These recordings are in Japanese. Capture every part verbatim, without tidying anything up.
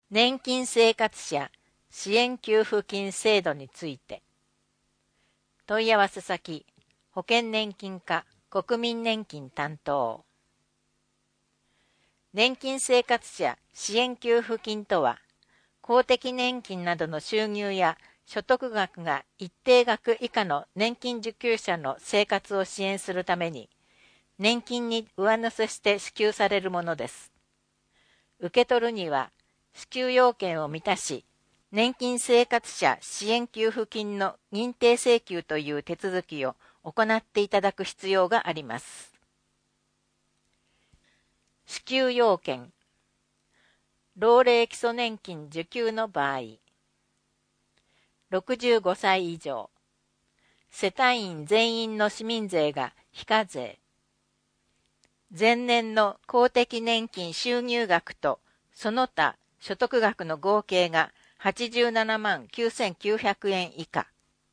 年金生活者支援給付金制度について。問い合わせ先、保険年金課国民年金担当。年金生活者支援給付金とは、公的年金などの収入や所得額が一定額以下の年金受給者の生活を支援するために、年金に上乗せして支給されるものです。受け取るには、支給要件を満たし、年金生活者支援給付金の認定請求という手続きを行っていただく必要があります。支給要件。老齢基礎年金受給の場合、ろくじゅうごさい以上、世帯員全員の市民税が非課税、前年の公的年金収入額とその他所得額の合計がはちじゅうななまんきゅうせんきゅうひゃくえん以下。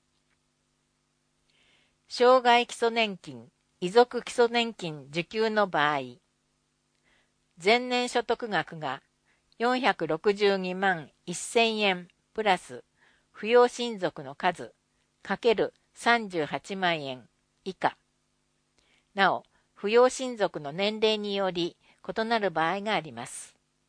障害基礎年金、遺族基礎年金受給の場合、前年所得額がよんひゃくろくじゅうにまんせんえんプラス扶養親族の数かけるさんじゅうはちまんえん以下。なお、扶養親族の年齢により異なる場合があります。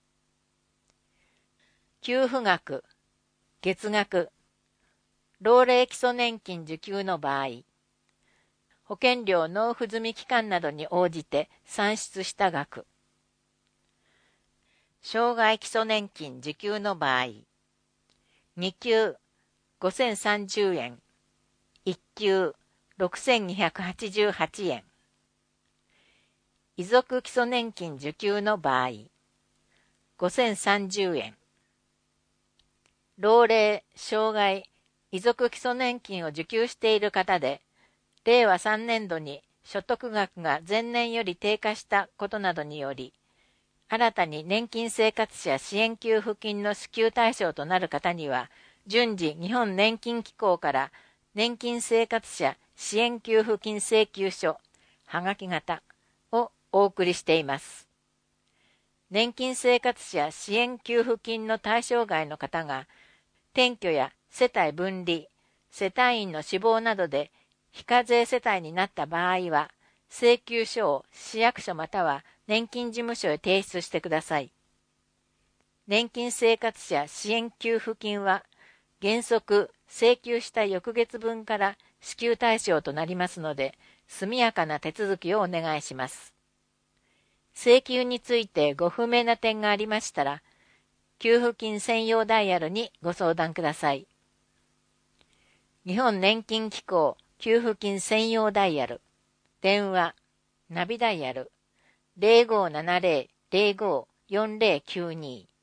給付額、月額、老齢基礎年金受給の場合、保険料納付済み期間などに応じて算出した額、障害基礎年金受給の場合、に級ごせんさんじゅうえん、いっ級ろくせんにひゃくはちじゅうはちえん、遺族基礎年金受給の場合、ごせんさんじゅうえん、老齢、障害、遺族基礎年金を受給している方で、れいわさんねんどに所得額が前年より低下したことなどにより、新たに年金生活者支援給付金の支給対象となる方には、順次日本年金機構から年金生活者支援給付金請求書、はがき型をお送りしています。年金生活者支援給付金の対象外の方が、転居や世帯分離、世帯員の死亡などで非課税世帯になった場合は、請求書を市役所または年金事務所へ提出してください。年金生活者支援給付金は、原則請求した翌月分から支給対象となりますので、速やかな手続きをお願いします。請求についてご不明な点がありましたら、給付金専用ダイヤルにご相談ください。日本年金機構給付金専用ダイヤル、電話、ナビダイヤル、ゼロごーななゼロ ゼロごーよんゼロきゅうに